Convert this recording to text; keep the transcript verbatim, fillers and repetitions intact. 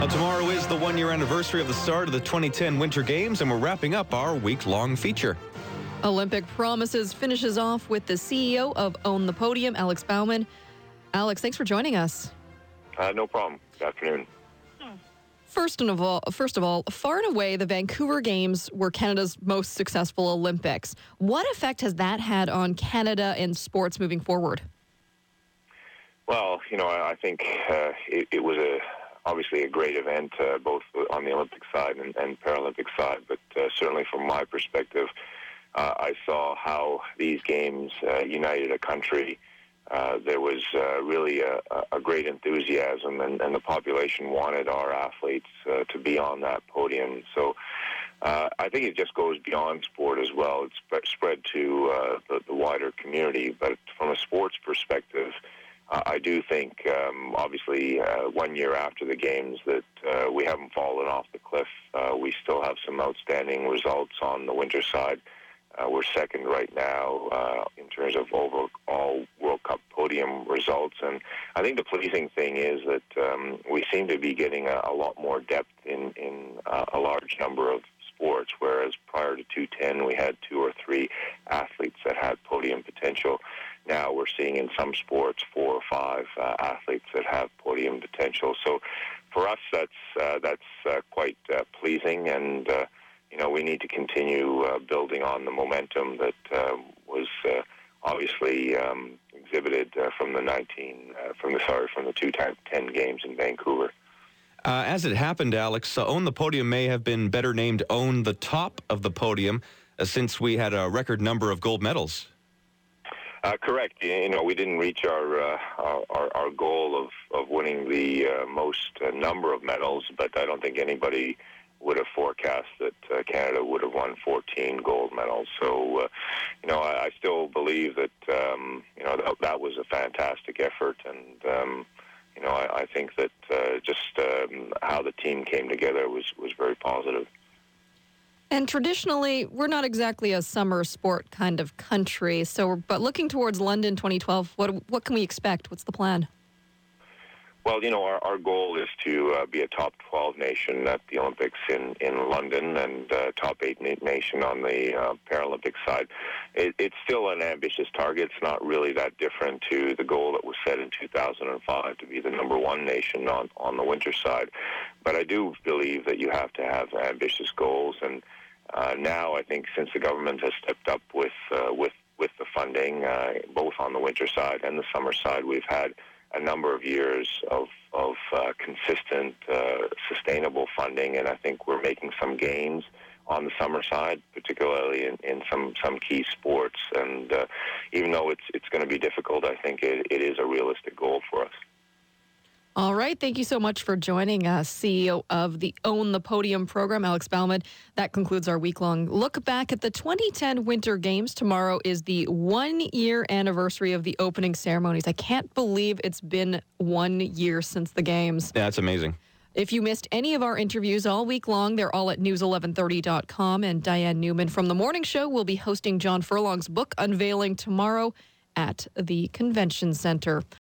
Well, tomorrow is the one-year anniversary of the start of the twenty ten Winter Games, and we're wrapping up our week-long feature. Olympic Promises finishes off with the C E O of Own the Podium, Alex Bauman. Alex, thanks for joining us. Uh, no problem. Good afternoon. First of all, first of all, far and away, the Vancouver Games were Canada's most successful Olympics. What effect has that had on Canada and sports moving forward? Well, you know, I think uh, it, it was a obviously a great event, uh, both on the Olympic side and, and Paralympic side. But uh, certainly from my perspective, uh, I saw how these games uh, united a country. Uh, there was uh, really a, a great enthusiasm, and, and the population wanted our athletes uh, to be on that podium. So uh, I think it just goes beyond sport as well. It's sp- spread to uh, the, the wider community. But from a sports perspective, uh, I do think, um, obviously, uh, one year after the Games, that uh, we haven't fallen off the cliff. Uh, we still have some outstanding results on the winter side. Uh, we're second right now uh, in terms of overall World Cup podium results. And I think the pleasing thing is that um, we seem to be getting a, a lot more depth in, in uh, a large number of sports, whereas prior to two ten we had two or three athletes that had podium potential. Now we're seeing in some sports four or five uh, athletes that have podium potential. So for us, that's, uh, that's uh, quite uh, pleasing, and uh, you know, we need to continue uh, building on the momentum that uh, was uh, obviously um, exhibited uh, from the nineteen, uh, from the sorry, from the two ten Games in Vancouver. Uh, as it happened, Alex, uh, Own the Podium may have been better named Own the Top of the Podium, uh, since we had a record number of gold medals. Uh, correct. You know, we didn't reach our uh, our, our goal of, of winning the uh, most uh, number of medals, but I don't think anybody would have forecast that uh, Canada would have won fourteen gold medals. So, uh, you know, I, I still believe that, um, you know, that, that was a fantastic effort. And, um, you know, I, I think that uh, just um, how the team came together was, was very positive. And traditionally, we're not exactly a summer sport kind of country. So, but looking towards London twenty twelve, what what can we expect? What's the plan? Well, you know, our, our goal is to uh, be a top twelve nation at the Olympics in, in London, and uh, top eight nation on the uh, Paralympic side. It, it's still an ambitious target. It's not really that different to the goal that was set in two thousand five to be the number one nation on, on the winter side. But I do believe that you have to have ambitious goals, and uh, now I think since the government has stepped up with, uh, with, with the funding, uh, both on the winter side and the summer side, we've had a number of years of, of uh, consistent, uh, sustainable funding, and I think we're making some gains on the summer side, particularly in, in some, some key sports. And uh, even though it's it's going to be difficult, I think it, it is a realistic goal for us. All right. Thank you so much for joining us, C E O of the Own the Podium program, Alex Bauman. That concludes our week-long look back at the twenty ten Winter Games. Tomorrow is the one-year anniversary of the opening ceremonies. I can't believe it's been one year since the Games. Yeah, that's amazing. If you missed any of our interviews all week long, they're all at news eleven thirty dot com. And Diane Newman from The Morning Show will be hosting John Furlong's book unveiling tomorrow at the Convention Center.